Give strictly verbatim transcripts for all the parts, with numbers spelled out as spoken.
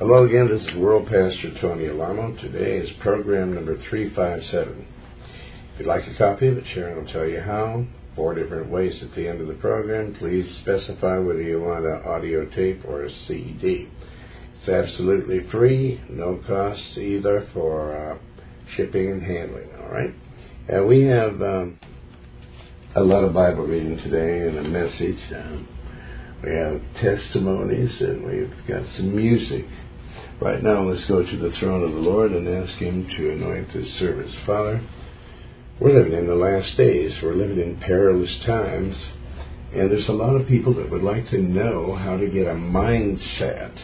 Hello again, this is World Pastor Tony Alamo. Today is program number three fifty-seven. If you'd like a copy of it, Sharon will tell you how. Four different ways at the end of the program. Please specify whether you want an audio tape or a C D. It's absolutely free, no cost either for uh, shipping and handling, all right? Uh, we have um, a lot of Bible reading today and a message. Um, we have testimonies and we've got some music. Right now, let's go to the throne of the Lord and ask Him to anoint this service. Father, we're living in the last days. We're living in perilous times. And there's a lot of people that would like to know how to get a mindset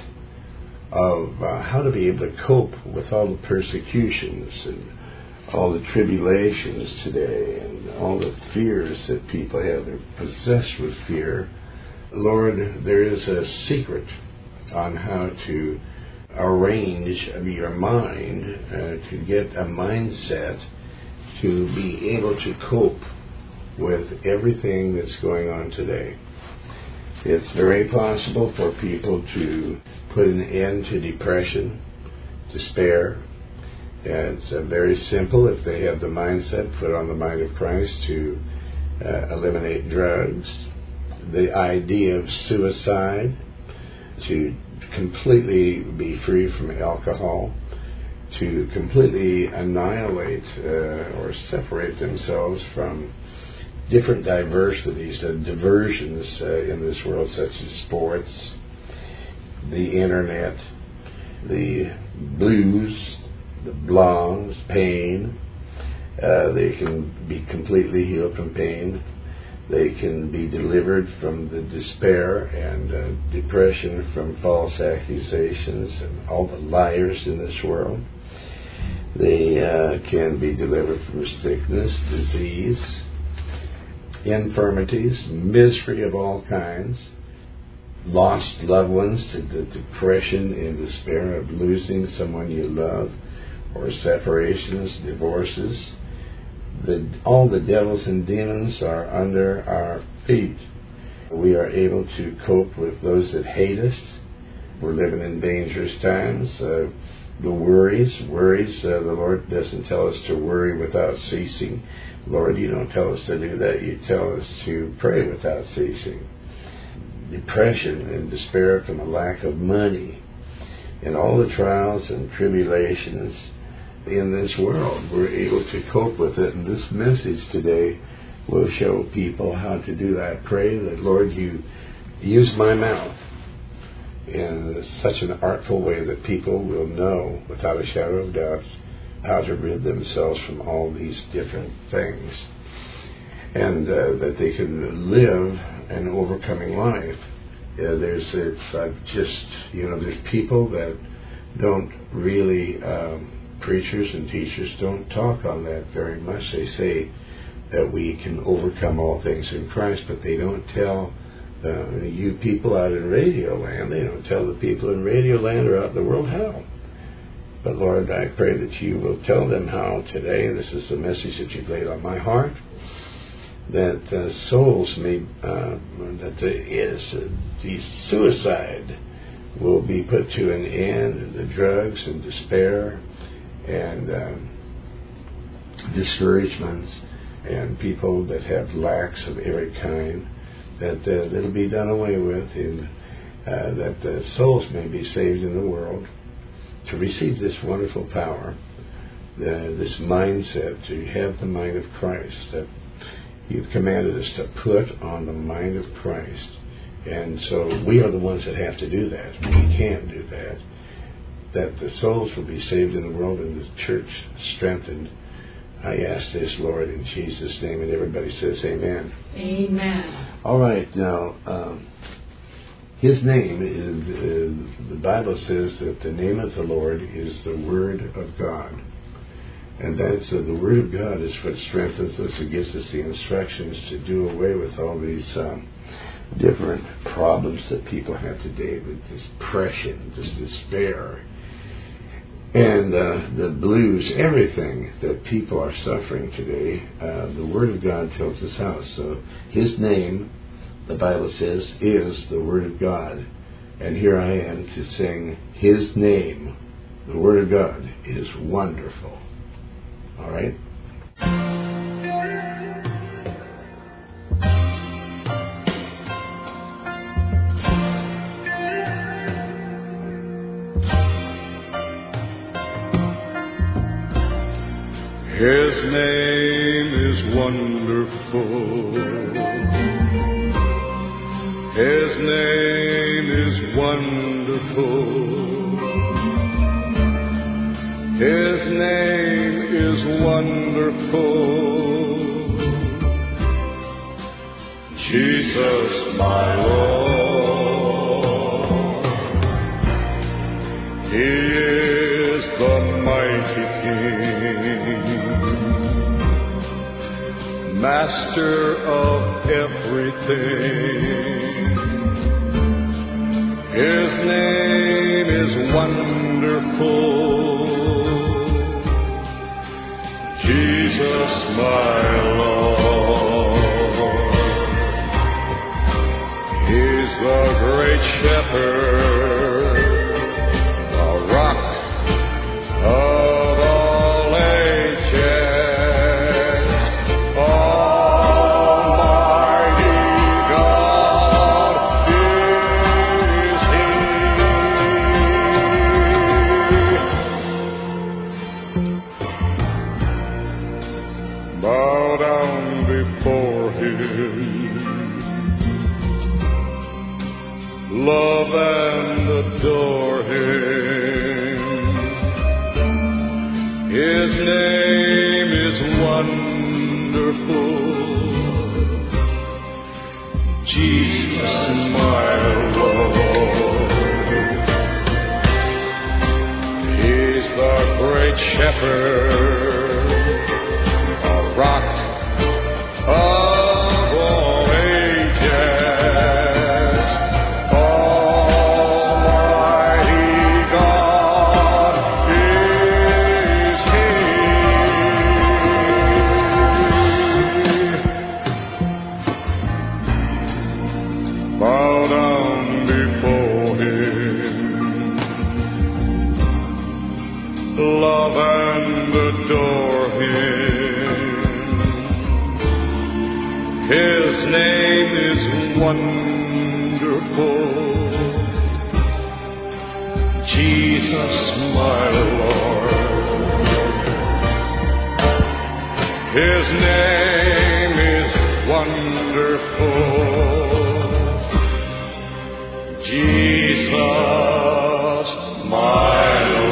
of uh, how to be able to cope with all the persecutions and all the tribulations today and all the fears that people have. They're possessed with fear. Lord, there is a secret on how to arrange your mind uh, to get a mindset to be able to cope with everything that's going on today. It's very possible for people to put an end to depression, despair. And it's uh, very simple if they have the mindset put on the mind of Christ to uh, eliminate drugs, the idea of suicide, to completely be free from alcohol, to completely annihilate uh, or separate themselves from different diversities and diversions uh, in this world, such as sports, the internet, the blues, the blogs, pain. Uh, they can be completely healed from pain. They can be delivered from the despair and uh, depression from false accusations and all the liars in this world. They uh, can be delivered from sickness, disease, infirmities, misery of all kinds, lost loved ones, to the depression and despair of losing someone you love, or separations, divorces. The, all the devils and demons are under our feet. We are able to cope with those that hate us. We're living in dangerous times. Uh, the worries, worries, uh, the Lord doesn't tell us to worry without ceasing. Lord, you don't tell us to do that. You tell us to pray without ceasing. Depression and despair from a lack of money and all the trials and tribulations in this world, we're able to cope with it. And this message today will show people how to do that. I pray that, Lord, you use my mouth in such an artful way that people will know without a shadow of doubt how to rid themselves from all these different things, and uh, that they can live an overcoming life. Yeah, there's it's uh, just, you know, there's people that don't really um, preachers and teachers don't talk on that very much. They say that we can overcome all things in Christ, but they don't tell uh, you people out in Radio Land, they don't tell the people in Radio Land or out in the world how. But Lord, I pray that you will tell them how today. This is the message that you've laid on my heart, that uh, souls may, uh, that there is uh, the suicide will be put to an end, and the drugs and despair and um, discouragements and people that have lacks of every kind, that uh, it'll be done away with, and uh, that uh, souls may be saved in the world to receive this wonderful power, uh, this mindset, to have the mind of Christ, that you've commanded us to put on the mind of Christ. And so we are the ones that have to do that. We can't do that. That the souls will be saved in the world and the church strengthened. I ask this, Lord, in Jesus' name, and everybody says amen. Amen. All right, now, um, His name is, uh, the Bible says that the name of the Lord is the Word of God. And that's uh, the Word of God is what strengthens us. It gives us the instructions to do away with all these um, different problems that people have today, with this depression, this despair, and uh, the blues, everything that people are suffering today. Uh, the Word of God tells us how. So His name, the Bible says, is the Word of God. And here I am to sing His name. The Word of God is wonderful. All right? His name is wonderful. His name is wonderful. His name is wonderful. Jesus, my Lord. He is the mighty King, Master of everything. His name is wonderful. Jesus, my Lord. He's the great shepherd, the rock of all ages, Almighty God is He. Bow down before Him, love and adore Him. His name is wonderful. Jesus, my Lord. He's the great shepherd, a rock of all ages, Almighty God is He. Bow down before Him, love and adore Him. His name is wonderful. Jesus, my Lord. His name is wonderful. Jesus, my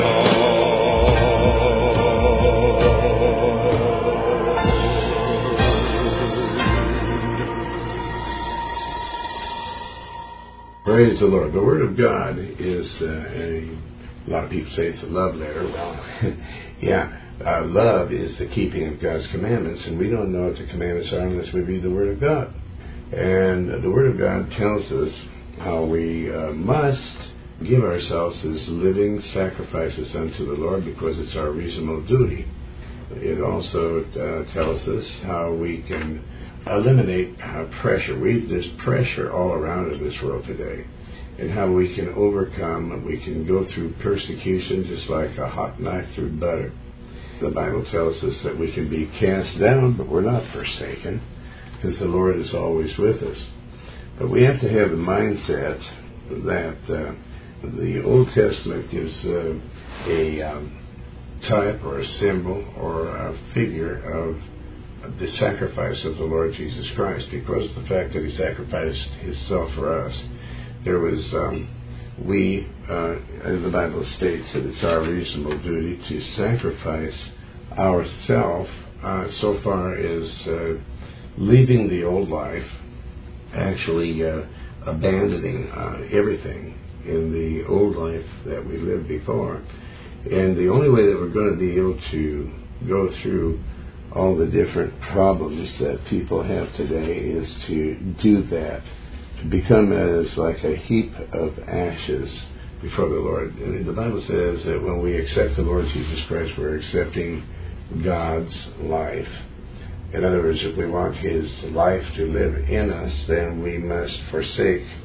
Praise the Lord. The Word of God is, uh, a, a lot of people say it's a love letter. Well, yeah, uh, love is the keeping of God's commandments, and we don't know what the commandments are unless we read the Word of God. And the Word of God tells us how we uh, must give ourselves as living sacrifices unto the Lord because it's our reasonable duty. It also uh, tells us how we can eliminate uh, pressure. We, there's pressure all around in this world today, and how we can overcome. We can go through persecution just like a hot knife through butter. The Bible tells us that we can be cast down, but we're not forsaken, because the Lord is always with us. But we have to have the mindset that uh, the Old Testament gives uh, a um, type or a symbol or a figure of the sacrifice of the Lord Jesus Christ, because of the fact that He sacrificed Himself for us. There was, um, we, uh, as the Bible states, that it's our reasonable duty to sacrifice ourself uh, so far as uh, leaving the old life, actually uh, abandoning uh, everything in the old life that we lived before. And the only way that we're going to be able to go through all the different problems that people have today is to do that, to become as like a heap of ashes before the Lord. And the Bible says that when we accept the Lord Jesus Christ, we're accepting God's life. In other words, if we want His life to live in us, then we must forsake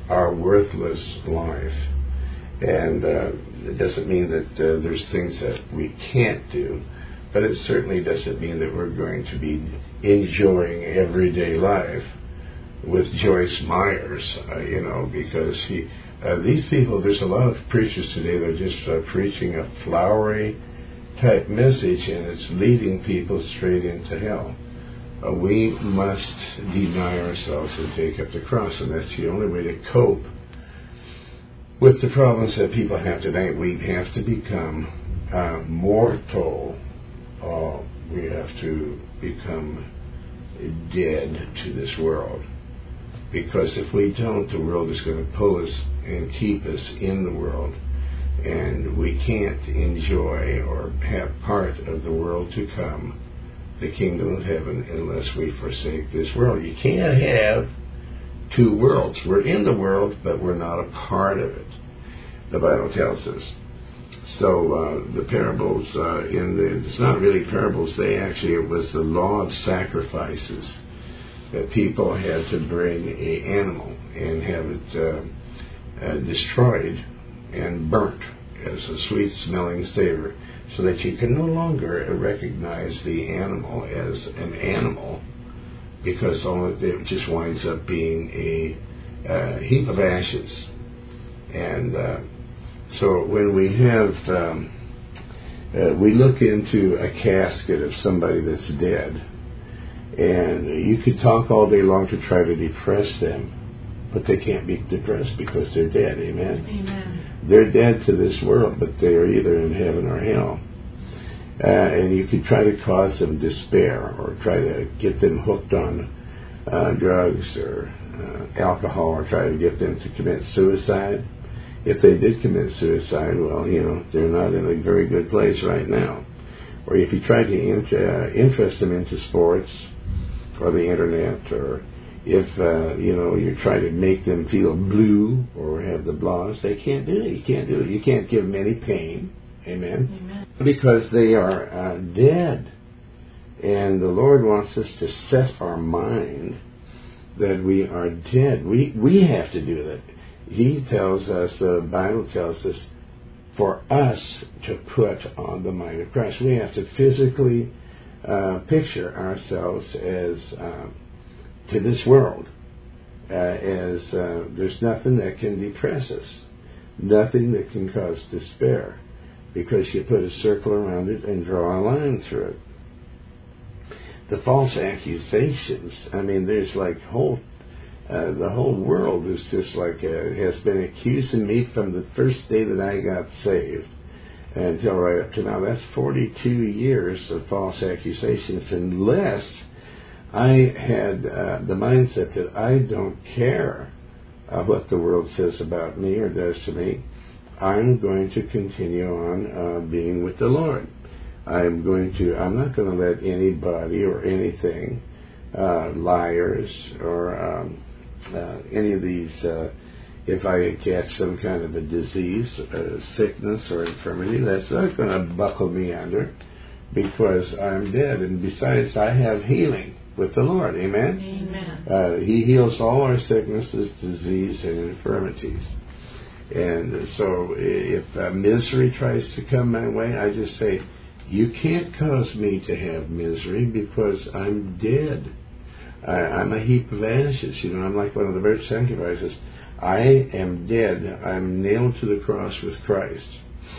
our worthless life. And uh, it doesn't mean that uh, there's things that we can't do, but it certainly doesn't mean that we're going to be enjoying everyday life with Joyce Myers, uh, you know, because he, uh, these people, there's a lot of preachers today that are just uh, preaching a flowery type message, and it's leading people straight into hell. Uh, we must deny ourselves and take up the cross, and that's the only way to cope with the problems that people have today. We have to become uh, mortal. Uh, we have to become dead to this world. Because if we don't, the world is going to pull us and keep us in the world. And we can't enjoy or have part of the world to come, the kingdom of heaven, unless we forsake this world. You can't have two worlds. We're in the world, but we're not a part of it, the Bible tells us. So uh, the parables, uh, in the, it's not really parables, they actually, it was the law of sacrifices, that people had to bring an animal and have it uh, uh, destroyed and burnt as a sweet-smelling savor, so that you can no longer recognize the animal as an animal, because all it, it just winds up being a uh, heap of ashes. And uh, so when we have, um, uh, we look into a casket of somebody that's dead, and you could talk all day long to try to depress them, but they can't be depressed because they're dead. Amen? Amen. They're dead to this world, but they are either in heaven or hell. Uh, and you could try to cause them despair, or try to get them hooked on uh, drugs or uh, alcohol, or try to get them to commit suicide. If they did commit suicide, well, you know, they're not in a very good place right now. Or if you try to int- uh, interest them into sports or the internet, or if, uh, you know, you try to make them feel blue or have the blahs, they can't do it. You can't do it. You can't give them any pain. Amen? Amen. Because they are uh, dead. And the Lord wants us to set our mind that we are dead. We, we have to do that. He tells us, the Bible tells us, for us to put on the mind of Christ. We have to physically uh, picture ourselves as uh, to this world, uh, as uh, there's nothing that can depress us, nothing that can cause despair, because you put a circle around it and draw a line through it. The false accusations, I mean, there's like whole, uh, the whole world is just like, uh, has been accusing me from the first day that I got saved until right up to now. That's forty-two years of false accusations, unless I had uh, the mindset that I don't care uh, what the world says about me or does to me. I'm going to continue on uh, being with the Lord. I'm going to, I'm not going to let anybody or anything, uh, liars or um, uh, any of these, uh, if I catch some kind of a disease, uh, sickness or infirmity, that's not going to buckle me under, because I'm dead. And besides, I have healing with the Lord. Amen? Amen. Uh, he heals all our sicknesses, disease, and infirmities. And so if uh, misery tries to come my way, I just say, you can't cause me to have misery, because I'm dead. I, I'm a heap of ashes. You know, I'm like one of the birth sacrifices. I am dead. I'm nailed to the cross with Christ.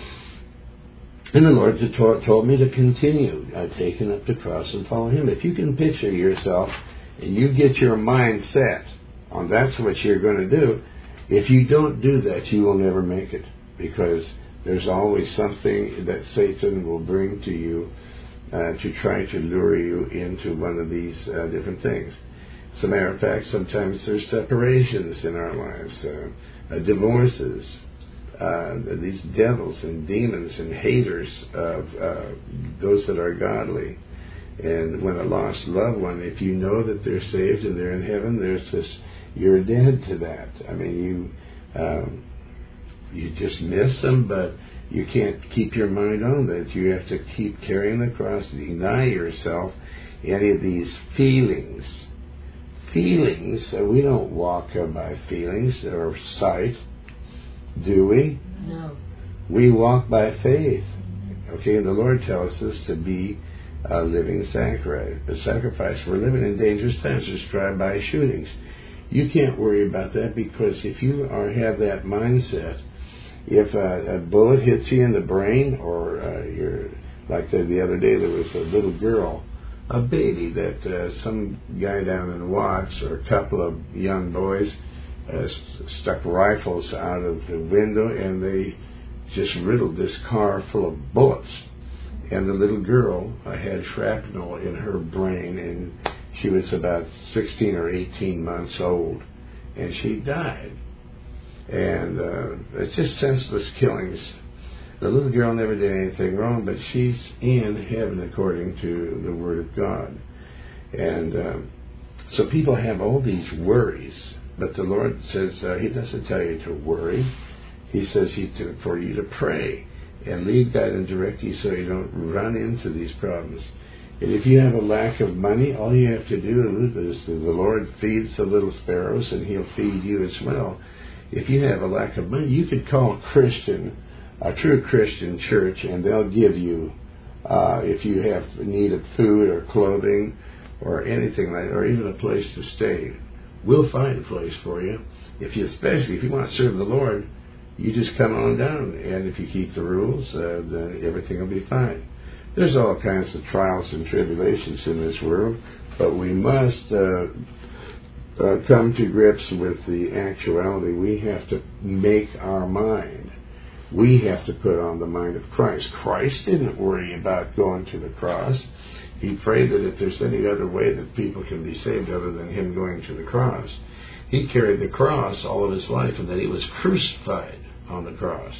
And the Lord told, told me to continue uh, taking up the cross and follow Him. If you can picture yourself and you get your mind set on that's what you're going to do, if you don't do that, you will never make it, because there's always something that Satan will bring to you uh, to try to lure you into one of these uh, different things. As a matter of fact, sometimes there's separations in our lives, uh, uh, divorces, uh, these devils and demons and haters of uh, those that are godly. And when a lost loved one, if you know that they're saved and they're in heaven, there's this, you're dead to that. I mean, you um, you just miss them, but you can't keep your mind on that. You have to keep carrying the cross, deny yourself any of these feelings, feelings. Uh, we don't walk uh, by feelings or sight, do we? No. We walk by faith. Okay, and the Lord tells us to be a living sacrifice. A sacrifice. We're living in dangerous times. There's drive-by shootings. You can't worry about that, because if you are have that mindset, if a, a bullet hits you in the brain, or uh, you're like the, the other day, there was a little girl, a baby, that uh, some guy down in Watts, or a couple of young boys, uh, st- stuck rifles out of the window, and they just riddled this car full of bullets. And the little girl uh, had shrapnel in her brain, and she was about sixteen or eighteen months old, and she died. And uh, it's just senseless killings. The little girl never did anything wrong, but she's in heaven according to the Word of God. And um, so people have all these worries, but the Lord says uh, He doesn't tell you to worry. He says he to, for you to pray and lead, guide, and direct you so you don't run into these problems. And if you have a lack of money, all you have to do is the Lord feeds the little sparrows, and He'll feed you as well. If you have a lack of money, you could call a Christian, a true Christian church, and they'll give you, uh, if you have need of food or clothing or anything like that, or even a place to stay. We'll find a place for you. If you, especially if you want to serve the Lord, you just come on down, and if you keep the rules, uh, then everything will be fine. There's all kinds of trials and tribulations in this world, but we must uh, uh, come to grips with the actuality. We have to make our mind. We have to put on the mind of Christ. Christ didn't worry about going to the cross. He prayed that if there's any other way that people can be saved other than Him going to the cross. He carried the cross all of His life, and then He was crucified on the cross.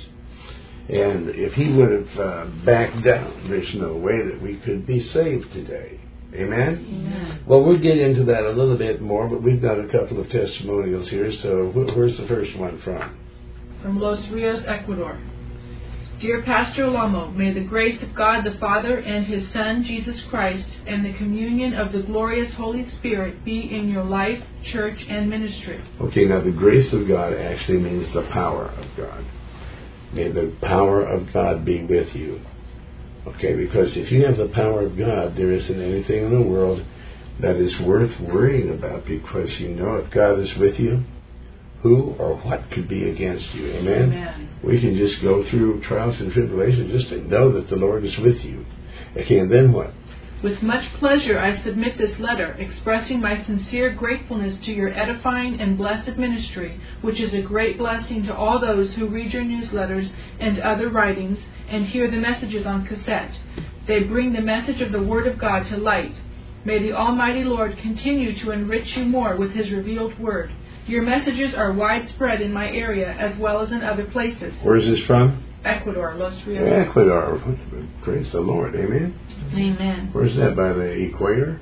And if He would have uh, backed down, there's no way that we could be saved today. Amen? Amen? Well, we'll get into that a little bit more, but we've got a couple of testimonials here. So wh- where's the first one from? From Los Rios, Ecuador. Dear Pastor Alamo, may the grace of God the Father and His Son, Jesus Christ, and the communion of the glorious Holy Spirit be in your life, church, and ministry. Okay, now the grace of God actually means the power of God. May the power of God be with you. Okay, because if you have the power of God, there isn't anything in the world that is worth worrying about, because you know if God is with you, who or what could be against you? Amen? Amen. We can just go through trials and tribulations just to know that the Lord is with you. Okay, and then what? With much pleasure I submit this letter, expressing my sincere gratefulness to your edifying and blessed ministry, which is a great blessing to all those who read your newsletters and other writings and hear the messages on cassette. They bring the message of the Word of God to light. May the Almighty Lord continue to enrich you more with His revealed Word. Your messages are widespread in my area as well as in other places. Where is this from? Ecuador, Los Rios. Ecuador. Praise the Lord. Amen? Amen. Where's that, by the equator?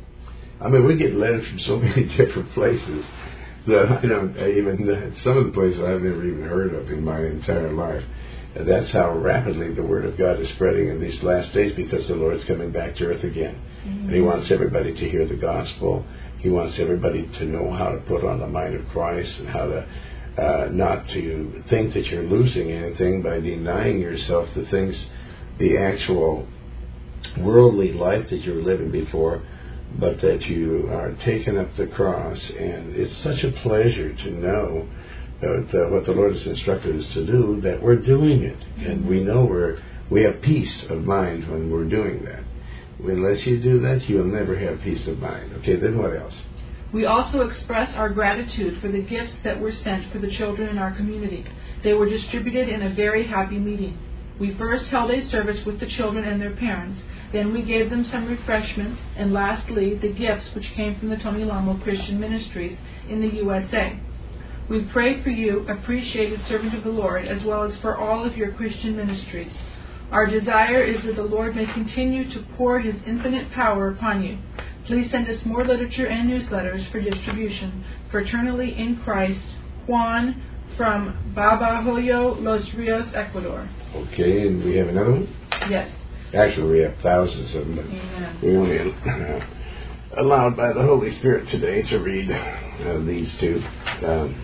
I mean, we get letters from so many different places that I don't even, some of the places I've never even heard of in my entire life. And that's how rapidly the Word of God is spreading in these last days, because the Lord's coming back to earth again. Mm-hmm. And He wants everybody to hear the gospel. He wants everybody to know how to put on the mind of Christ, and how to uh, not to think that you're losing anything by denying yourself the things, the actual worldly life that you were living before, but that you are taking up the cross. And it's such a pleasure to know that what the Lord has instructed us to do, that we're doing it. And we know we're, we have peace of mind when we're doing that. Unless you do that, you'll never have peace of mind. Okay, then what else? We also express our gratitude for the gifts that were sent for the children in our community. They were distributed in a very happy meeting. We first held a service with the children and their parents. Then we gave them some refreshments. And lastly, the gifts which came from the Tony Lamo Christian Ministries in the U S A. We pray for you, appreciated servant of the Lord, as well as for all of your Christian ministries. Our desire is that the Lord may continue to pour His infinite power upon you. Please send us more literature and newsletters for distribution. Fraternally in Christ, Juan from Babahoyo, Los Rios, Ecuador. Okay, and we have another one? Yes. Actually, we have thousands of them, but Amen. we only... allowed by the Holy Spirit today to read uh, these two. Um,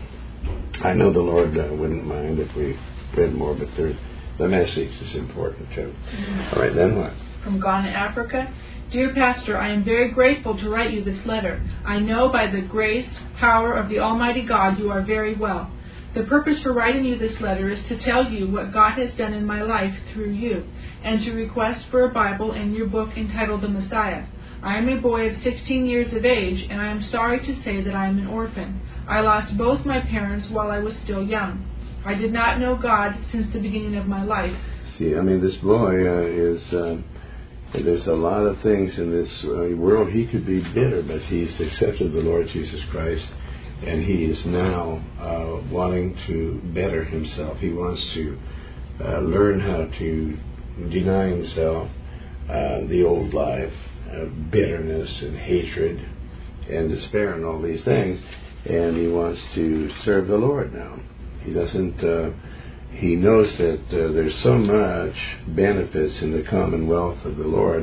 I know the Lord uh, wouldn't mind if we read more, but the message is important too. Mm-hmm. All right, then what? From Ghana, Africa. Dear Pastor, I am very grateful to write you this letter. I know by the grace, power of the Almighty God you are very well. The purpose for writing you this letter is to tell you what God has done in my life through you, and to request for a Bible and your book entitled The Messiah. I am a boy of sixteen years of age, and I am sorry to say that I am an orphan. I lost both my parents while I was still young. I did not know God since the beginning of my life. See, I mean, this boy uh, is... Uh, there's a lot of things in this uh, world. He could be bitter, but he's accepted the Lord Jesus Christ, and he is now uh, wanting to better himself. He wants to uh, learn how to deny himself uh, the old life, uh, bitterness and hatred and despair and all these things, and he wants to serve the Lord now. He doesn't... Uh, He knows that uh, there's so much benefits in the commonwealth of the Lord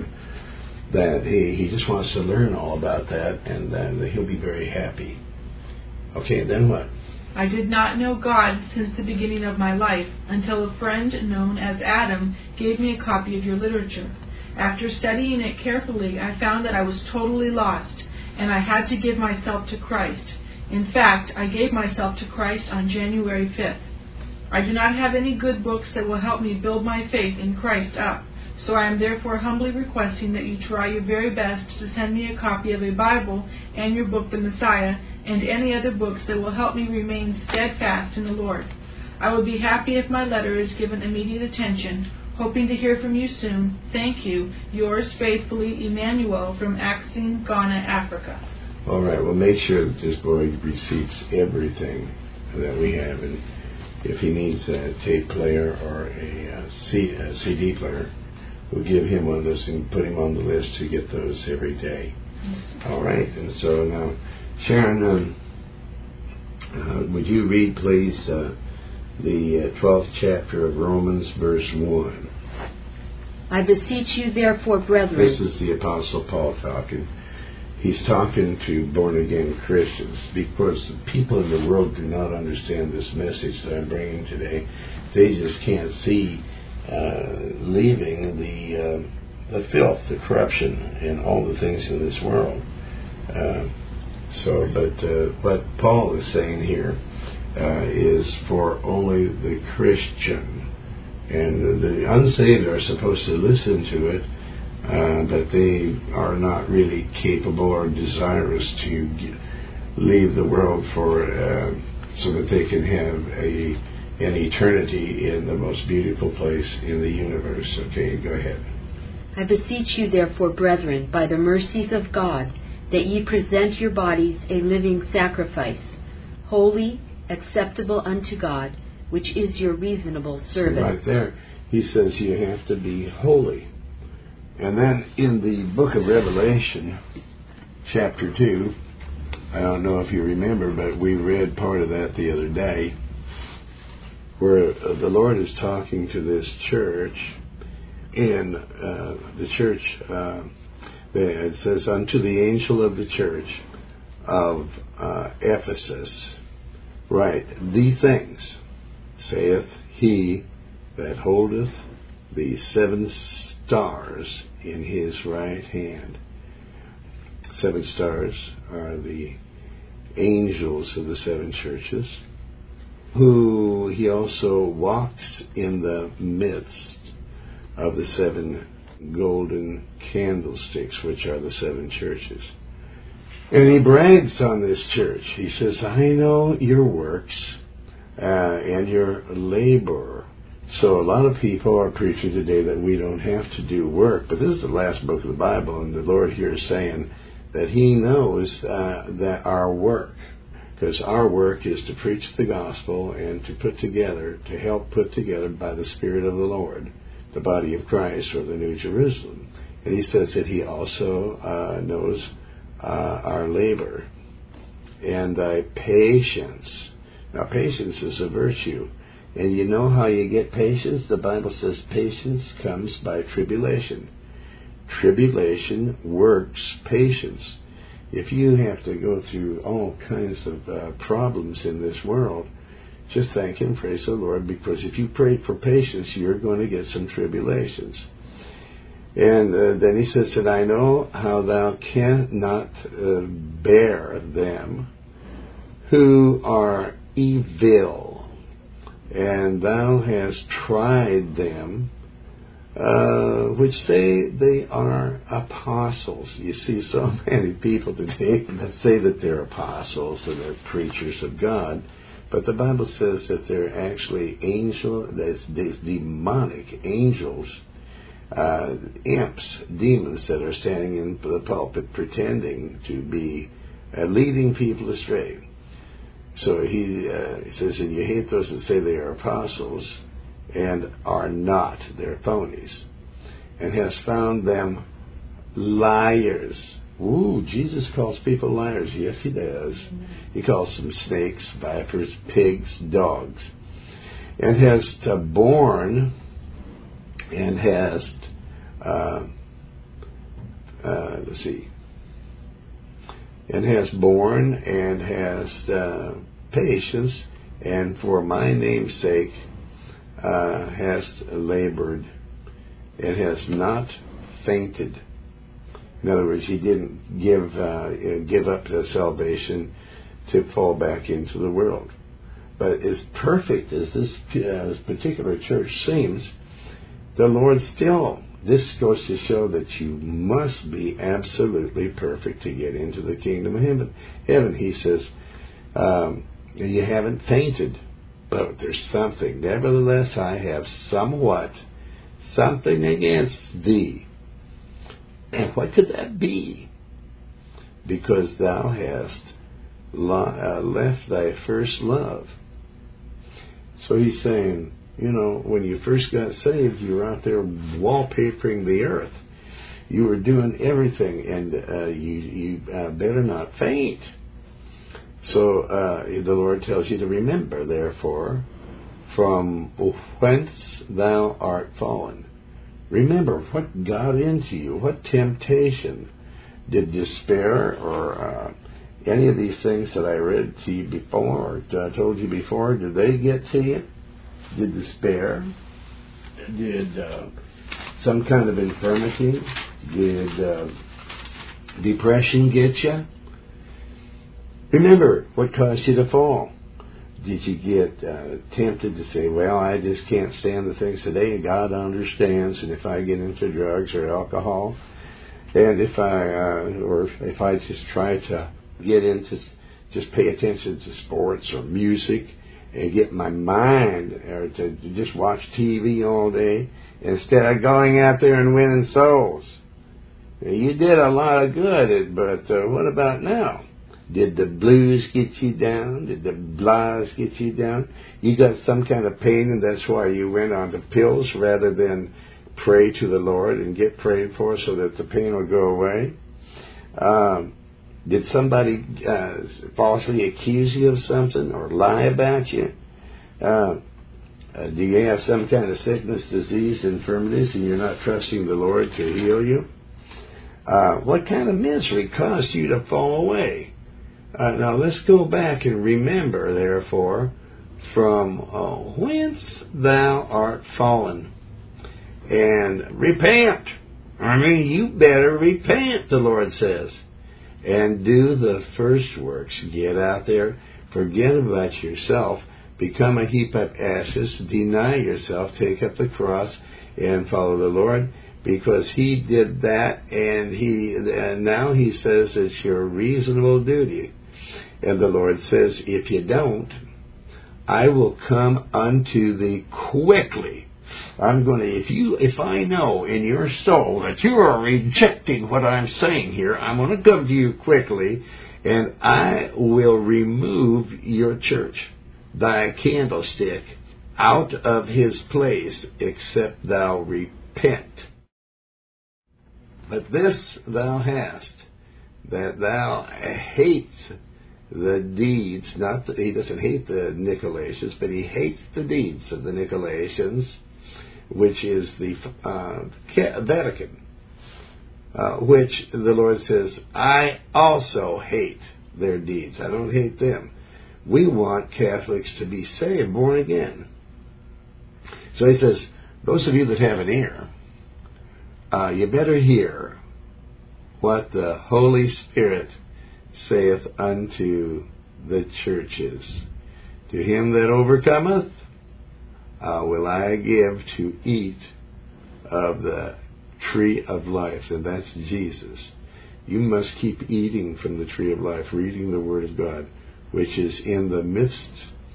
that he, he just wants to learn all about that, and then he'll be very happy. Okay, then what? I did not know God since the beginning of my life until a friend known as Adam gave me a copy of your literature. After studying it carefully, I found that I was totally lost, and I had to give myself to Christ. In fact, I gave myself to Christ on January fifth. I do not have any good books that will help me build my faith in Christ up, so I am therefore humbly requesting that you try your very best to send me a copy of a Bible and your book, The Messiah, and any other books that will help me remain steadfast in the Lord. I would be happy if my letter is given immediate attention. Hoping to hear from you soon. Thank you. Yours faithfully, Emmanuel, from Axum, Ghana, Africa. All right, well, make sure that this boy receives everything that we have, and if he needs a tape player or a, uh, C, a C D player, we'll give him one of those and put him on the list to get those every day. Yes. All right, and so now, Sharon, um, uh, would you read, please, uh, the uh, twelfth chapter of Romans, verse one? I beseech you, therefore, brethren. This is the Apostle Paul talking. He's talking to born-again Christians, because the people in the world do not understand this message that I'm bringing today. They just can't see uh, leaving the uh, the filth, the corruption, and all the things in this world. Uh, so, but uh, what Paul is saying here uh, is for only the Christian, and the unsaved are supposed to listen to it. Uh, but they are not really capable or desirous to get, leave the world for uh, so that they can have a an eternity in the most beautiful place in the universe. Okay, go ahead. I beseech you, therefore, brethren, by the mercies of God, that ye present your bodies a living sacrifice, holy, acceptable unto God, which is your reasonable service. Right there, he says you have to be holy. And then in the book of Revelation, chapter two, I don't know if you remember, but we read part of that the other day, where the Lord is talking to this church, and uh, the church, uh, it says, unto the angel of the church of uh, Ephesus, write, these things saith he that holdeth the seven stars in his right hand. Seven stars are the angels of the seven churches, who he also walks in the midst of the seven golden candlesticks, which are the seven churches. And he brags on this church. He says, I know your works uh, and your labor. So a lot of people are preaching today that we don't have to do work, but this is the last book of the Bible, and the Lord here is saying that he knows uh, that our work, because our work is to preach the gospel and to put together, to help put together by the Spirit of the Lord, the body of Christ, or the New Jerusalem. And he says that he also uh, knows uh, our labor and thy patience. Now, patience is a virtue. And you know how you get patience? The Bible says patience comes by tribulation. Tribulation works patience. if you have to go through all kinds of uh, problems in this world, just thank Him, praise the Lord, because if you pray for patience, you're going to get some tribulations. And uh, then he says that I know how thou cannot uh, bear them who are evil, and thou hast tried them, uh, which say they are apostles. You see so many people today that say that they're apostles and they're preachers of God, but the Bible says that they're actually angel, there's, there's demonic angels, uh, imps, demons that are standing in the pulpit pretending to be uh, leading people astray. So he, uh, he says, and you hate those that say they are apostles and are not, they're phonies, and has found them liars. Ooh, Jesus calls people liars. Yes, He does. He calls them snakes, vipers, pigs, dogs. And has uh, borne and has, uh, uh, let's see, and has borne and has uh, patience, and for my name's sake uh, has labored and has not fainted. In other words, he didn't give uh, give up the salvation to fall back into the world. But as perfect as this, uh, this particular church seems, the Lord still, this goes to show that you must be absolutely perfect to get into the kingdom of heaven. Heaven, he says, um, you haven't fainted, but there's something. Nevertheless, I have somewhat, something against thee. And what could that be? Because thou hast uh, left thy first love. So he's saying, you know, when you first got saved, you were out there wallpapering the earth. You were doing everything, and uh, you, you uh, better not faint. So uh, the Lord tells you to remember, therefore, from whence thou art fallen. Remember what got into you, what temptation. Did despair or uh, any of these things that I read to you before, or uh, told you before, did they get to you? Did despair? Did uh, some kind of infirmity? Did uh, depression get you? Remember what caused you to fall. Did you get uh, tempted to say, well, I just can't stand the things today, and God understands, and if I get into drugs or alcohol, and if I, uh, or if I just try to get into, just pay attention to sports or music, and get my mind, or to, to just watch T V all day, instead of going out there and winning souls. You did a lot of good, but uh, what about now? Did the blues get you down? Did the blahs get you down? You got some kind of pain, and that's why you went on to pills rather than pray to the Lord and get prayed for so that the pain will go away? Um, did somebody uh, falsely accuse you of something or lie about you? Uh, uh, do you have some kind of sickness, disease, infirmities, and you're not trusting the Lord to heal you? Uh, what kind of misery caused you to fall away? Uh, now let's go back and remember, therefore, from uh, whence thou art fallen, and repent. I mean, you better repent, the Lord says, and do the first works. Get out there, forget about yourself, become a heap of ashes, deny yourself, take up the cross, and follow the Lord, because He did that, and He and now He says it's your reasonable duty. And the Lord says, if you don't, I will come unto thee quickly. I'm going to, if you, if I know in your soul that you are rejecting what I'm saying here, I'm going to come to you quickly, and I will remove your church, thy candlestick, out of his place, except thou repent. But this thou hast, that thou hate the deeds, not that he doesn't hate the Nicolaitans, but he hates the deeds of the Nicolaitans, which is the uh, Vatican. uh, which the Lord says, I also hate their deeds. I don't hate them. We want Catholics to be saved, born again. So he says, those of you that have an ear, uh, you better hear what the Holy Spirit saith unto the churches. To him that overcometh, uh, will I give to eat of the tree of life, and that's Jesus. You must keep eating from the tree of life, reading the Word of God, which is in the midst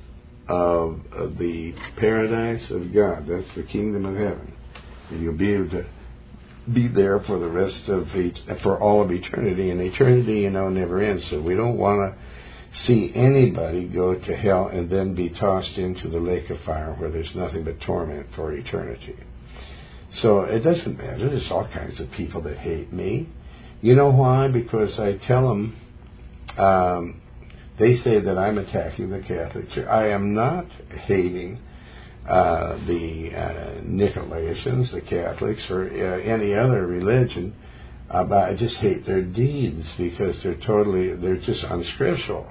of, of the paradise of God. That's the kingdom of heaven. And you'll be able to be there for the rest of, for all of eternity. And eternity, you know, never ends. So we don't want to see anybody go to hell and then be tossed into the lake of fire where there's nothing but torment for eternity. So it doesn't matter. There's all kinds of people that hate me. You know why? Because I tell them, um, they say that I'm attacking the Catholic Church. I am not hating uh, the uh, Nicolaitans, the Catholics, or uh, any other religion, uh, but I just hate their deeds because they're totally, they're just unscriptural.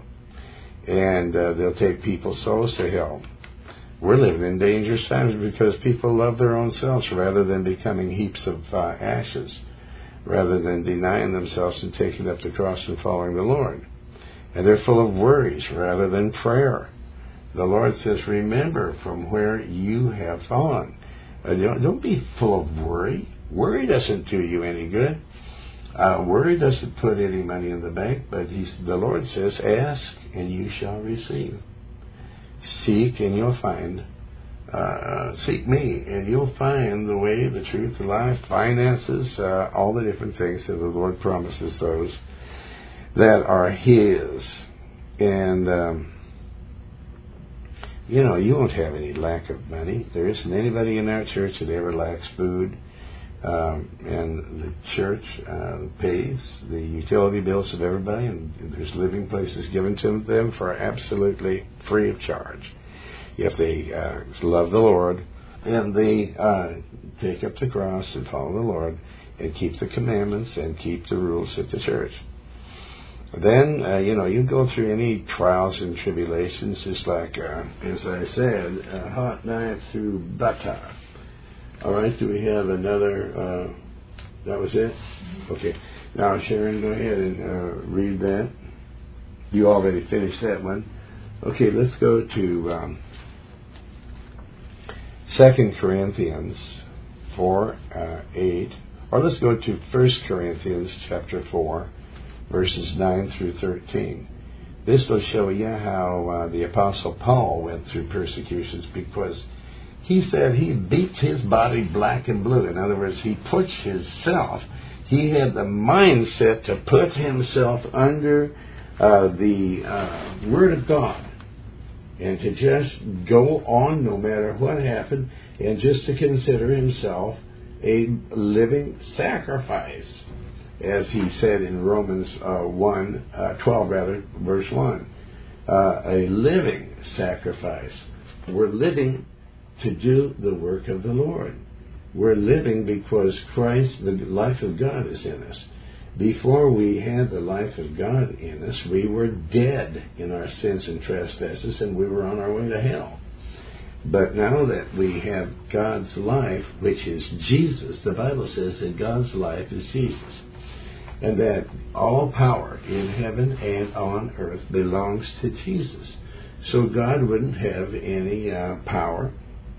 And uh, they'll take people's souls to hell. We're living in dangerous times because people love their own selves rather than becoming heaps of uh, ashes, rather than denying themselves and taking up the cross and following the Lord. And they're full of worries rather than prayer. The Lord says, remember from where you have fallen. Uh, don't, don't be full of worry. Worry doesn't do you any good. Uh, worry doesn't put any money in the bank, but he's, the Lord says, ask and you shall receive. Seek and you'll find. Uh, seek me and you'll find the way, the truth, the life, finances, uh, all the different things that the Lord promises those that are His. And, um, you know, you won't have any lack of money. There isn't anybody in our church that ever lacks food. Um, and the church uh, pays the utility bills of everybody, and there's living places given to them for absolutely free of charge if they uh, love the Lord and they uh, take up the cross and follow the Lord and keep the commandments and keep the rules of the church. Then, uh, you know, you go through any trials and tribulations, just like, uh, as I said, a hot knife through butter. All right, do we have another, uh, that was it? Okay. Now, Sharon, go ahead and uh, read that. You already finished that one. Okay, let's go to um, Second Corinthians four, uh, eight. Or let's go to First Corinthians chapter four, verses nine through thirteen. This will show you how uh, the Apostle Paul went through persecutions, because he said he beat his body black and blue. In other words, he puts himself, he had the mindset to put himself under uh, the uh, Word of God and to just go on no matter what happened, and just to consider himself a living sacrifice, as he said in Romans uh, one, uh, twelve, rather, verse one. Uh, a living sacrifice. We're living to do the work of the Lord. We're living because Christ, the life of God, is in us. Before we had the life of God in us, we were dead in our sins and trespasses, and we were on our way to hell. But now that we have God's life, which is Jesus, the Bible says that God's life is Jesus, and that all power in heaven and on earth belongs to Jesus. So God wouldn't have any uh, power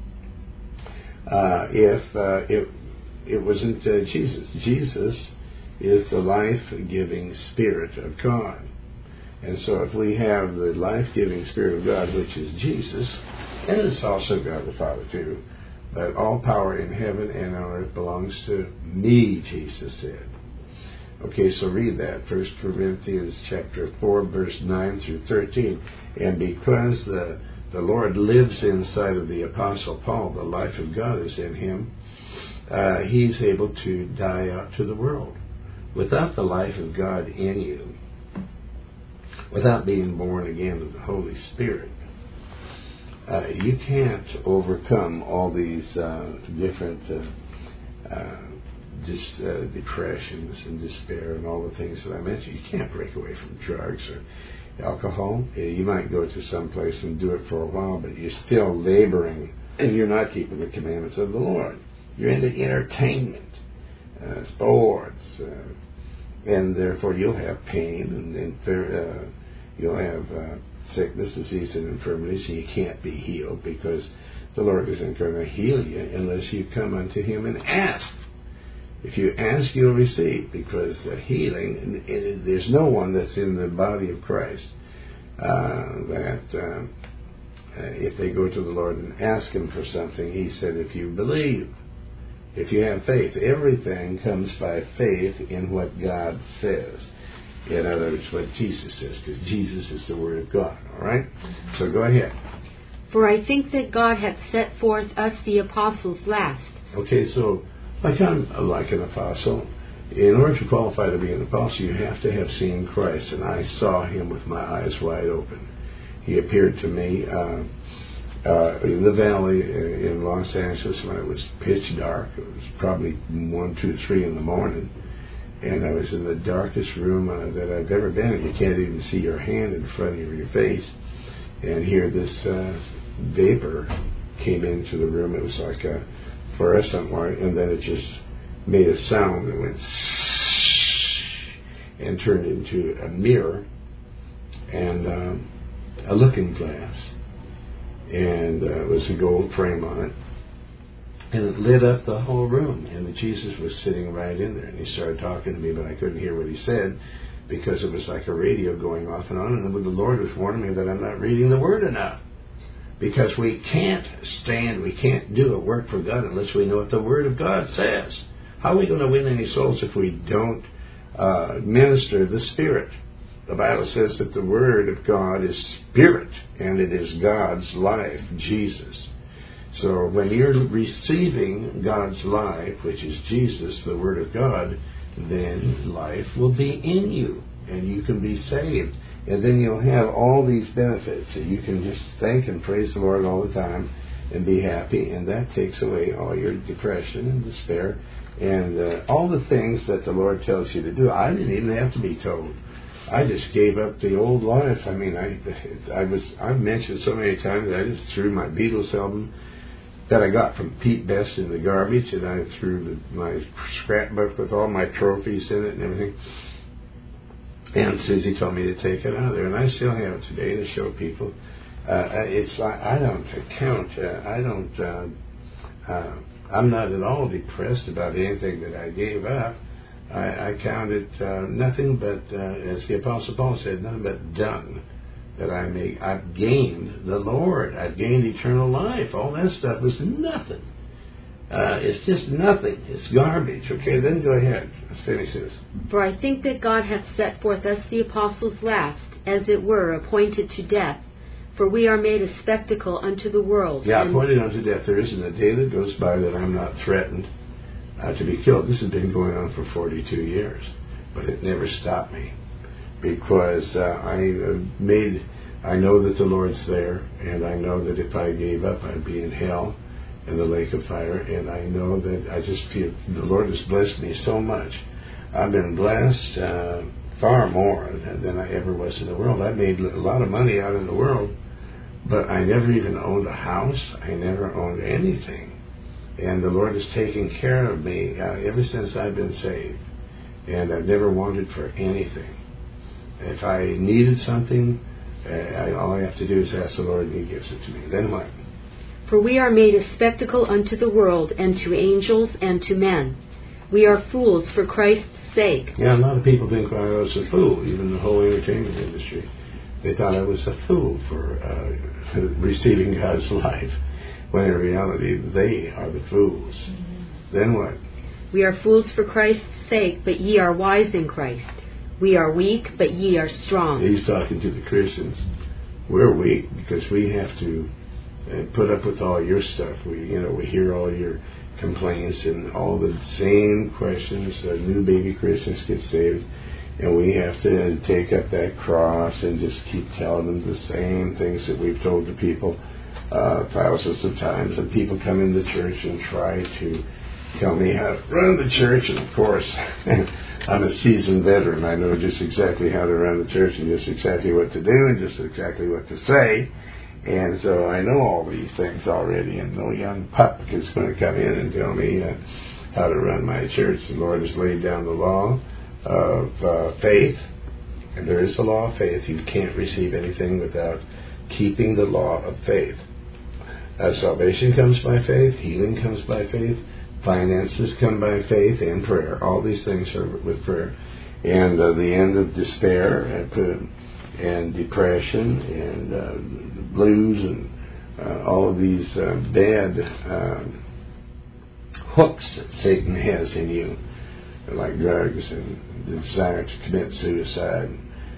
Uh, if uh, it, it wasn't uh, Jesus. Jesus is the life-giving Spirit of God. And so if we have the life-giving Spirit of God, which is Jesus, and it's also God the Father too, but all power in heaven and on earth belongs to me, Jesus said. Okay, so read that. First Corinthians chapter four, verse nine through thirteen. And because the The Lord lives inside of the Apostle Paul, the life of God is in him, uh, he's able to die out to the world. Without the life of God in you, without being born again of the Holy Spirit, uh, you can't overcome all these uh, different uh, uh, dis, uh, depressions and despair and all the things that I mentioned. You can't break away from drugs or alcohol. You might go to some place and do it for a while, but you're still laboring, and you're not keeping the commandments of the Lord. You're into entertainment, uh, sports, uh, and therefore you'll have pain, and, and uh, you'll have uh, sickness, disease, and infirmity, so you can't be healed, because the Lord isn't going to heal you unless you come unto Him and ask. If you ask, you'll receive, because uh, healing, and, and there's no one that's in the body of Christ uh, that uh, uh, if they go to the Lord and ask Him for something, He said, if you believe, if you have faith, everything comes by faith in what God says. In other words, what Jesus says, because Jesus is the Word of God, all right? Mm-hmm. So go ahead. For I think that God hath set forth us the apostles last. Okay, so like I'm like an apostle. In order to qualify to be an apostle, you have to have seen Christ, and I saw Him with my eyes wide open. He appeared to me uh, uh, in the valley in Los Angeles when it was pitch dark. It was probably one, two, three in the morning, and I was in the darkest room uh, that I've ever been in. You can't even see your hand in front of your face, and here this uh, vapor came into the room. It was like a fluorescent light, and then it just made a sound and went and turned into a mirror and um, a looking glass, and uh, it was a gold frame on it, and it lit up the whole room, and the Jesus was sitting right in there, and He started talking to me, but I couldn't hear what He said because it was like a radio going off and on, and the Lord was warning me that I'm not reading the Word enough. Because we can't stand, we can't do a work for God unless we know what the Word of God says. How are we going to win any souls if we don't uh, minister the Spirit? The Bible says that the Word of God is Spirit, and it is God's life, Jesus. So when you're receiving God's life, which is Jesus, the Word of God, then life will be in you, and you can be saved. And then you'll have all these benefits that you can just thank and praise the Lord all the time and be happy. And that takes away all your depression and despair and uh, all the things that the Lord tells you to do. I didn't even have to be told. I just gave up the old life. I mean, I I was I've mentioned so many times that I just threw my Beatles album that I got from Pete Best in the garbage, and I threw the, my scrapbook with all my trophies in it and everything. And Susie told me to take it out of there, and I still have it today to show people. Uh, it's like I don't count. Uh, I don't. Uh, uh, I'm not at all depressed about anything that I gave up. I, I count it uh, nothing but, uh, as the Apostle Paul said, nothing but dung that I make. I've gained the Lord. I've gained eternal life. All that stuff was nothing. Uh, it's just nothing. It's garbage. Okay, then go ahead. Let's finish this. For I think that God hath set forth us the apostles last, as it were, appointed to death. For we are made a spectacle unto the world. Yeah, appointed unto death. There isn't a day that goes by that I'm not threatened uh, to be killed. This has been going on for forty-two years, but it never stopped me, because uh, I made. I know that the Lord's there, and I know that if I gave up, I'd be in hell, in the lake of fire, and I know that I just feel the Lord has blessed me so much. I've been blessed uh, far more than, than I ever was in the world. I made a lot of money out in the world, but I never even owned a house. I never owned anything. And the Lord has taken care of me uh, ever since I've been saved. And I've never wanted for anything. If I needed something, uh, I, all I have to do is ask the Lord, and He gives it to me. Then what? For we are made a spectacle unto the world, and to angels, and to men. We are fools for Christ's sake. Yeah, a lot of people think I was a fool, even the whole entertainment industry. They thought I was a fool for uh, receiving God's life, when in reality they are the fools. Mm-hmm. Then what? We are fools for Christ's sake, but ye are wise in Christ. We are weak, but ye are strong. He's talking to the Christians. We're weak because we have to uh, put up with all your stuff. We, you know, we hear all your complaints and all the same questions. Uh, new baby Christians get saved, and we have to take up that cross and just keep telling them the same things that we've told the people uh, thousands of times. And people come into church and try to tell me how to run the church, and of course, I'm a seasoned veteran. I know just exactly how to run the church and just exactly what to do and just exactly what to say. And so I know all these things already, and no young pup is going to come in and tell me uh, how to run my church. The Lord has laid down the law of uh, faith, and there is the law of faith. You can't receive anything without keeping the law of faith. Uh, salvation comes by faith, healing comes by faith, finances come by faith, and prayer. All these things are with prayer. And uh, the end of despair and, and depression and uh, blues and uh, all of these uh, bad uh, hooks that Satan has in you, like drugs and the desire to commit suicide,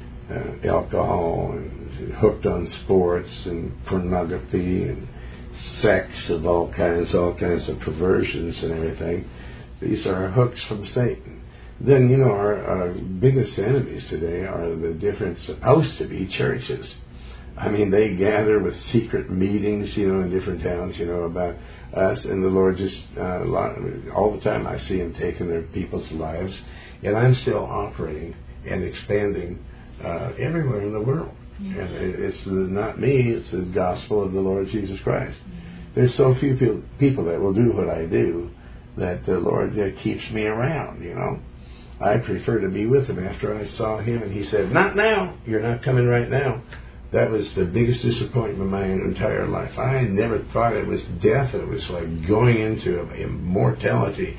uh, alcohol, and hooked on sports and pornography and sex of all kinds, all kinds of perversions and everything. These are hooks from Satan. Then, you know, our, our biggest enemies today are the different supposed to be churches. I mean, they gather with secret meetings, you know, in different towns, you know, about us, and the Lord just, uh, all the time I see Him taking their people's lives, and I'm still operating and expanding uh, everywhere in the world. Yeah. And it's not me, it's the gospel of the Lord Jesus Christ. There's so few people, people that will do what I do that the Lord uh, keeps me around, you know. I prefer to be with Him after I saw Him, and He said, not now, you're not coming right now. That was the biggest disappointment of my entire life. I never thought it was death. It was like going into immortality,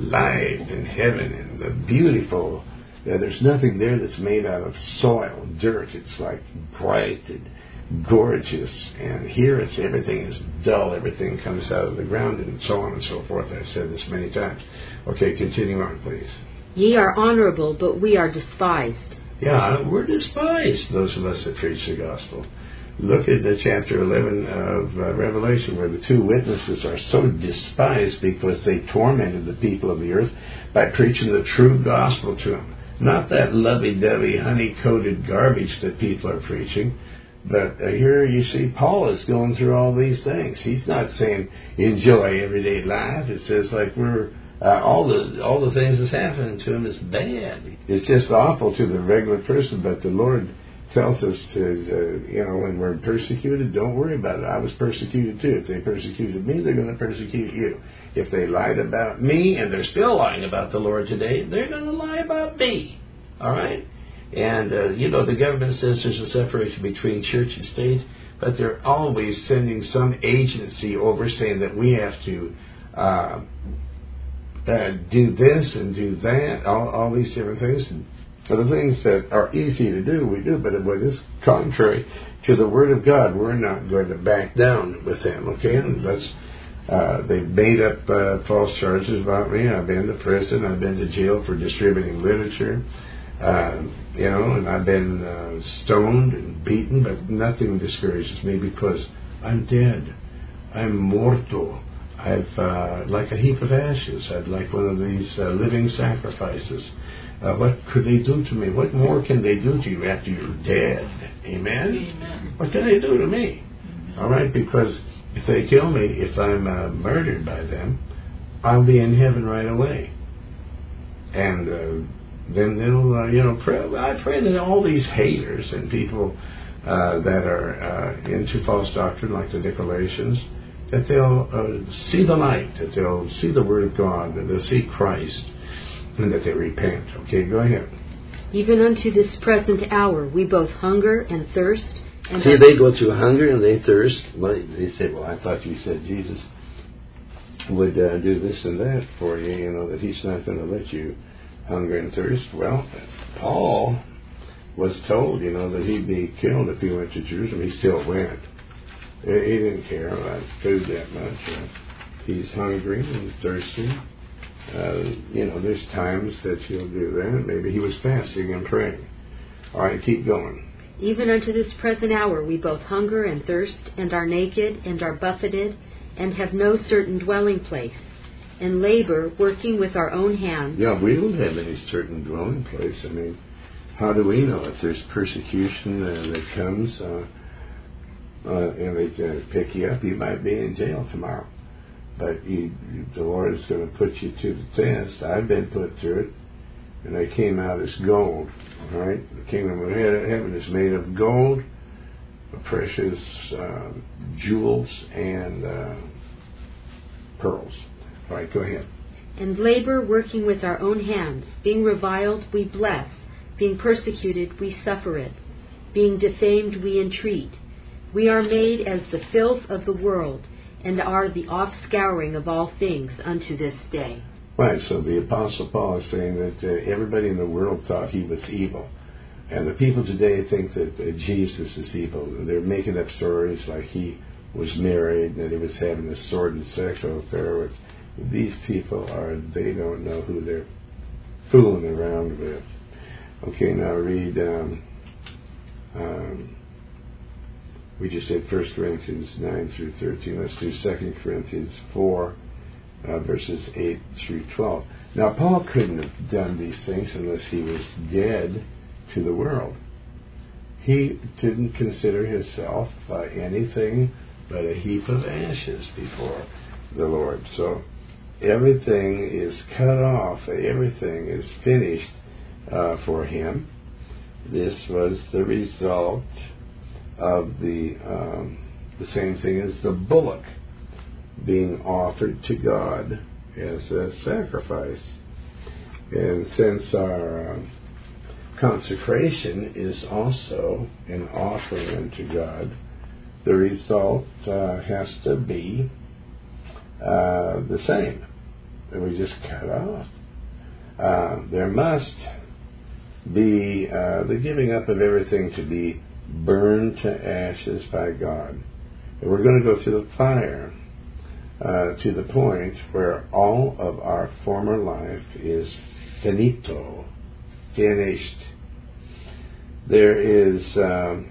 life in heaven, and the beautiful. Uh, there's nothing there that's made out of soil, dirt. It's like bright and gorgeous. And here it's everything is dull. Everything comes out of the ground and so on and so forth. I've said this many times. Okay, continue on, please. Ye are honorable, but we are despised. Yeah, we're despised, those of us that preach the gospel. Look at the chapter eleven of uh, Revelation, where the two witnesses are so despised because they tormented the people of the earth by preaching the true gospel to them. Not that lovey-dovey, honey-coated garbage that people are preaching. But uh, here you see Paul is going through all these things. He's not saying enjoy everyday life. It says like we're... Uh, all the all the things that's happening to him is bad. It's just awful to the regular person, but the Lord tells us to, uh, you know, when we're persecuted, don't worry about it. I was persecuted too. If they persecuted me, they're going to persecute you. If they lied about me, and they're still lying about the Lord today, they're going to lie about me. All right? And, uh, you know, the government says there's a separation between church and state, but they're always sending some agency over saying that we have to... Uh, Uh, do this and do that, all, all these different things. And for the things that are easy to do, we do, but what is contrary to the Word of God, we're not going to back down with them, okay? And that's, uh, they've made up uh, false charges about me. I've been to prison. I've been to jail for distributing literature, uh, you know, and I've been uh, stoned and beaten, but nothing discourages me because I'm dead. I'm mortal. I've uh, like a heap of ashes. I'd like one of these uh, living sacrifices. Uh, what could they do to me? What more can they do to you after you're dead? Amen? Amen. What can they do to me? Amen. All right, because if they kill me, if I'm uh, murdered by them, I'll be in heaven right away. And uh, then they'll, uh, you know, pray, I pray that all these haters and people uh, that are uh, into false doctrine, like the Nicolaitans, that they'll uh, see the light, that they'll see the Word of God, that they'll see Christ, and that they repent. Okay, go ahead. Even unto this present hour we both hunger and thirst. And see, they go through hunger and they thirst. Well, they say, well, I thought you said Jesus would uh, do this and that for you, you know, that He's not going to let you hunger and thirst. Well, Paul was told, you know, that he'd be killed if he went to Jerusalem. He still went. He didn't care about food that much. Uh, he's hungry and thirsty. Uh, you know, there's times that he'll do that. Maybe he was fasting and praying. All right, keep going. Even unto this present hour we both hunger and thirst, and are naked, and are buffeted, and have no certain dwelling place, and labor, working with our own hands. Yeah, we don't have any certain dwelling place. I mean, how do we know if there's persecution uh, that comes... Uh, Uh, and they uh, pick you up, you might be in jail tomorrow. but you, the Lord is going to put you to the test. I've been put through it, and I came out as gold. All right, the kingdom of heaven is made of gold, precious uh, jewels, and uh, pearls. All right, go ahead. And labor, working with our own hands. Being reviled, we bless. Being persecuted, we suffer it. Being defamed, we entreat. We are made as the filth of the world, and are the offscouring of all things unto this day. Right, so the Apostle Paul is saying that uh, everybody in the world thought he was evil. And the people today think that uh, Jesus is evil. They're making up stories like he was married and that he was having a sordid sexual affair with. These people are, they don't know who they're fooling around with. Okay, now read, um, um, we just did First Corinthians nine through thirteen. Let's do Second Corinthians four, uh, verses eight through twelve. Now, Paul couldn't have done these things unless he was dead to the world. He didn't consider himself uh, anything but a heap of ashes before the Lord. So everything is cut off. Everything is finished uh, for him. This was the result of the um, the same thing as the bullock being offered to God as a sacrifice. And since our uh, consecration is also an offering unto God, the result uh, has to be uh, the same. And we just cut off. Uh, there must be uh, the giving up of everything to be burned to ashes by God. And we're going to go through the fire uh, to the point where all of our former life is finito, finished. There is, um,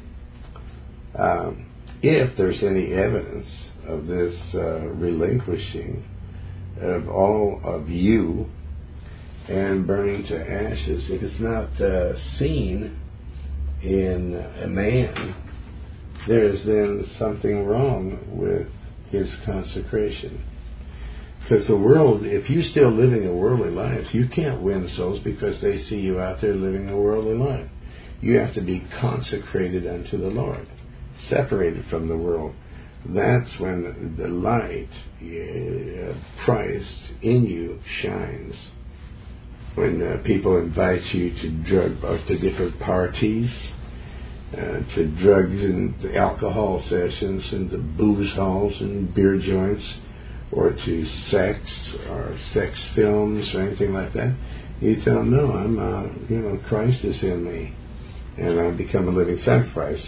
um, if there's any evidence of this uh, relinquishing of all of you and burning to ashes, if it's not uh, seen in a man, there is then something wrong with his consecration. Because the world, if you're still living a worldly life, you can't win souls because they see you out there living a worldly life. You have to be consecrated unto the Lord, separated from the world. That's when the light of Christ in you shines. When uh, people invite you to drug or to different parties, uh, to drugs and alcohol sessions, and to booze halls and beer joints, or to sex or sex films or anything like that, you tell them, no, I'm, uh, you know, Christ is in me, and I become a living sacrifice.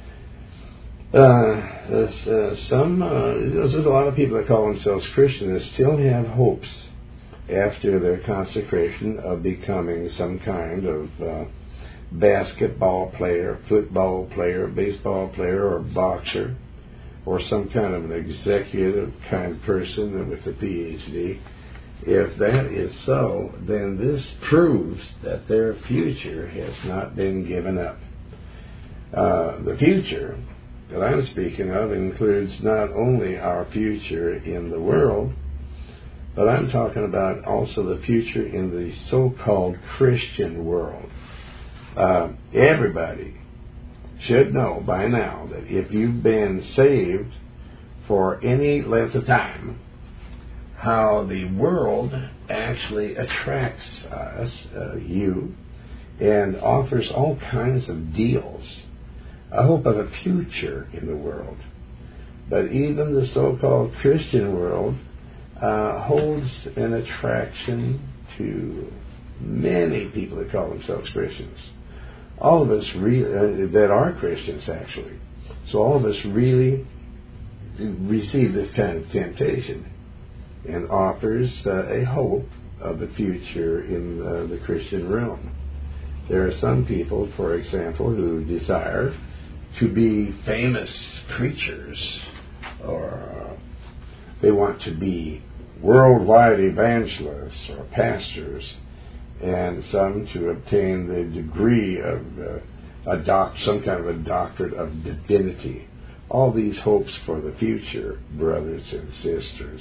Uh, there's, uh, some, uh, there's a lot of people that call themselves Christian that still have hopes after their consecration of becoming some kind of uh, basketball player, football player, baseball player, or boxer, or some kind of an executive kind of person with a P H D. If that is so, then this proves that their future has not been given up. Uh, the future that I'm speaking of includes not only our future in the world, but I'm talking about also the future in the so-called Christian world. Uh, everybody should know by now that if you've been saved for any length of time, how the world actually attracts us, uh, you, and offers all kinds of deals. I hope of a future in the world. But even the so-called Christian world uh, holds an attraction to many people that call themselves Christians. All of us re- uh, that are Christians, actually. So all of us really receive this kind of temptation, and offers uh, a hope of the future in uh, the Christian realm. There are some people, for example, who desire to be famous preachers, or uh, they want to be worldwide evangelists or pastors, and some to obtain the degree of uh, a doc, some kind of a doctorate of divinity. all these hopes for the future, brothers and sisters.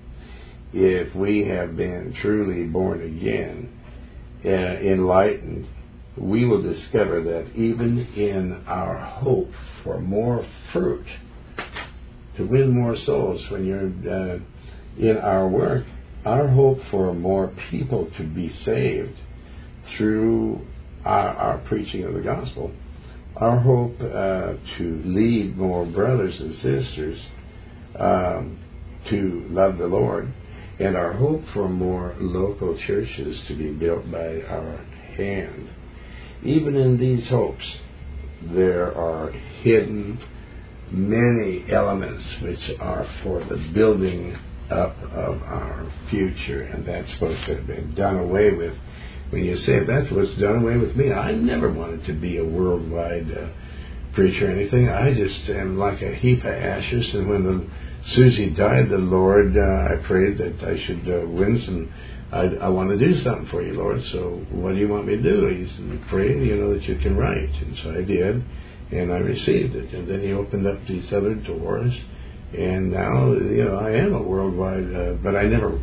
If we have been truly born again, uh, enlightened, we will discover that even in our hope for more fruit, to win more souls when you're uh, in our work, our hope for more people to be saved through our, our preaching of the gospel, our hope uh, to lead more brothers and sisters um, to love the Lord, and our hope for more local churches to be built by our hand. Even in these hopes, there are hidden many elements which are for the building up of our future, and that's supposed to have been done away with. When you say that's what's done away with me, I never wanted to be a worldwide uh, preacher or anything. I just am like a heap of ashes, and when the, Susie died, the Lord, uh, I prayed that I should uh, win some. I, I want to do something for you, Lord, so what do you want me to do? He said, pray, you know, that you can write. And so I did, and I received it. And then he opened up these other doors, and now, you know, I am a worldwide, uh, but I never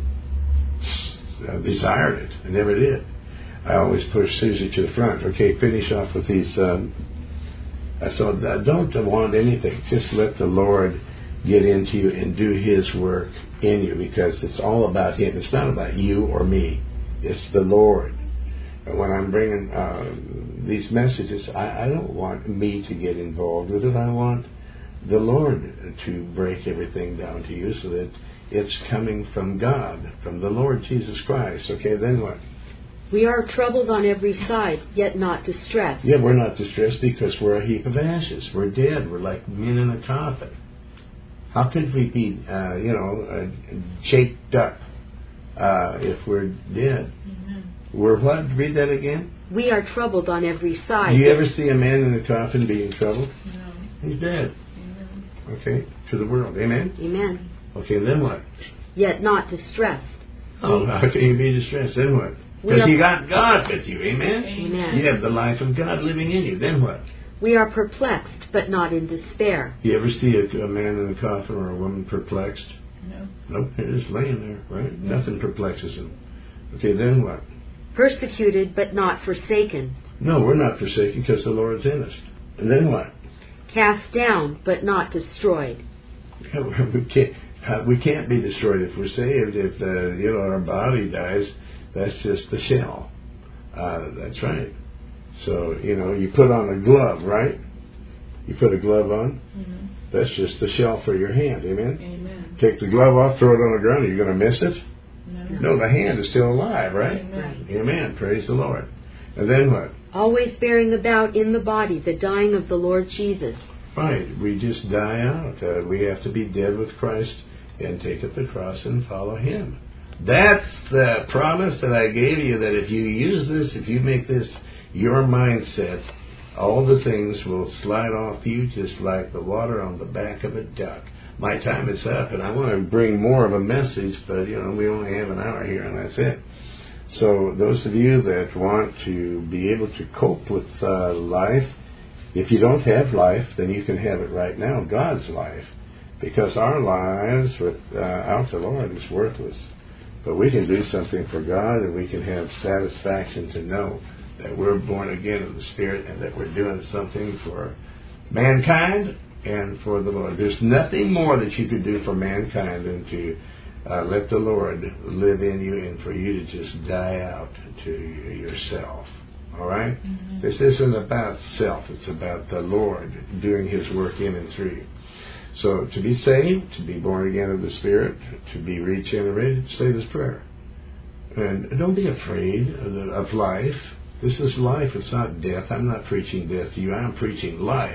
uh, desired it. I never did. I always pushed Susie to the front. Okay, finish off with these. Um, so don't want anything. Just let the Lord get into you and do His work in you, because it's all about Him. It's not about you or me. It's the Lord. And when I'm bringing uh, these messages, I, I don't want me to get involved with it. I want the Lord to break everything down to you so that it's coming from God, from the Lord Jesus Christ. Okay, then what? We are troubled on every side, yet not distressed. Yeah, we're not distressed because we're a heap of ashes. We're dead. We're like men in a coffin. How could we be, uh, you know, uh, shaped up uh, if we're dead? Mm-hmm. We're what? Read that again. We are troubled on every side. Do you ever see a man in a coffin being troubled? No. He's dead. Amen. Okay, to the world. Amen? Amen. Okay, then what? Yet not distressed. Oh, how can you be distressed? Then what? Because you got God with you. Amen? Amen. You have the life of God living in you. Then what? We are perplexed, but not in despair. You ever see a, a man in a coffin or a woman perplexed? No. Nope, they're just laying there, right? No. Nothing perplexes them. Okay, then what? Persecuted, but not forsaken. No, we're not forsaken because the Lord's in us. And then what? Cast down, but not destroyed. We can't, uh, we can't be destroyed if we're saved. If uh, you know, our body dies, that's just the shell. Uh, that's right. So, you know, you put on a glove, right? You put a glove on. Mm-hmm. That's just the shell for your hand. Amen? Amen. Take the glove off, throw it on the ground. Are you going to miss it? No. No, the hand is still alive, right? Amen. Amen. Praise the Lord. And then what? Always bearing about in the body the dying of the Lord Jesus. Right. We just die out. Uh, we have to be dead with Christ and take up the cross and follow Him. That's the promise that I gave you, that if you use this, if you make this your mindset, all the things will slide off you just like the water on the back of a duck. My time is up, and I want to bring more of a message, but, you know, we only have an hour here, and that's it. So those of you that want to be able to cope with uh, life, if you don't have life, then you can have it right now, God's life, because our lives without the Lord is worthless. But we can do something for God, and we can have satisfaction to know that we're born again of the Spirit and that we're doing something for mankind and for the Lord. There's nothing more that you could do for mankind than to uh, let the Lord live in you and for you to just die out to yourself. All right? Mm-hmm. This isn't about self. It's about the Lord doing His work in and through you. So to be saved, to be born again of the Spirit, to be regenerated, say this prayer. And don't be afraid of, the, of life. This is life. It's not death. I'm not preaching death to you. I'm preaching life.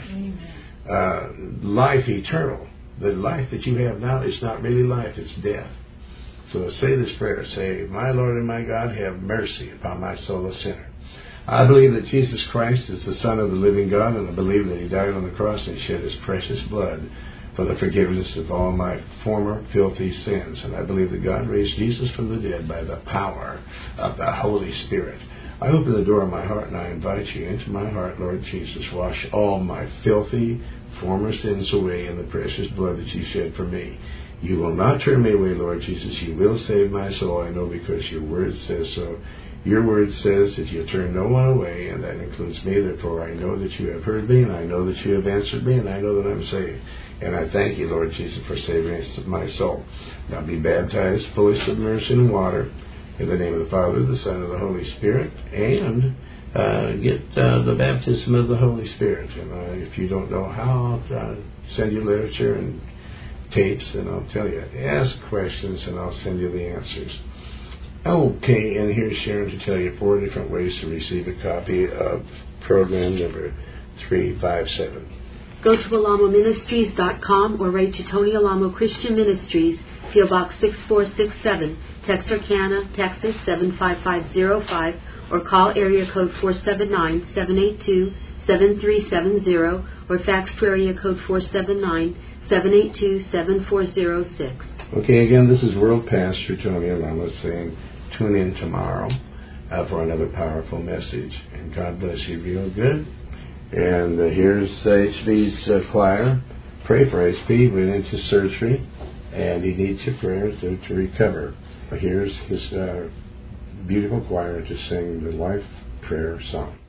Uh, life eternal. The life that you have now is not really life. It's death. So say this prayer. Say, my Lord and my God, have mercy upon my soul, a sinner. I believe that Jesus Christ is the Son of the living God, and I believe that He died on the cross and shed His precious blood for the forgiveness of all my former filthy sins. And I believe that God raised Jesus from the dead by the power of the Holy Spirit. I open the door of my heart and I invite you into my heart, Lord Jesus. Wash all my filthy, former sins away in the precious blood that you shed for me. You will not turn me away, Lord Jesus. You will save my soul. I know because your word says so. Your word says that you turn no one away, and that includes me. Therefore, I know that you have heard me, and I know that you have answered me, and I know that I'm saved. And I thank you, Lord Jesus, for saving my soul. Now be baptized, fully submerged in water, in the name of the Father, the Son, and the Holy Spirit, and uh, get uh, the baptism of the Holy Spirit. And uh, if you don't know how, I'll uh, send you literature and tapes, and I'll tell you. Ask questions, and I'll send you the answers. Okay, and here's Sharon to tell you four different ways to receive a copy of program number three five seven. Go to alamo ministries dot com or write to Tony Alamo Christian Ministries, P O Box six four six seven, Texarkana, Texas seven five five zero five, or call area code four seven nine, seven eight two, seven three seven zero, or fax to area code four seven nine, seven eight two, seven four zero six. Okay, again, this is World Pastor Tony Alamo saying, tune in tomorrow uh, for another powerful message. And God bless you real good. And uh, here's uh, H B's uh, choir. Pray for H B. Went into surgery, and he needs your prayers to, to recover. But here's his uh, beautiful choir to sing the Life Prayer Song.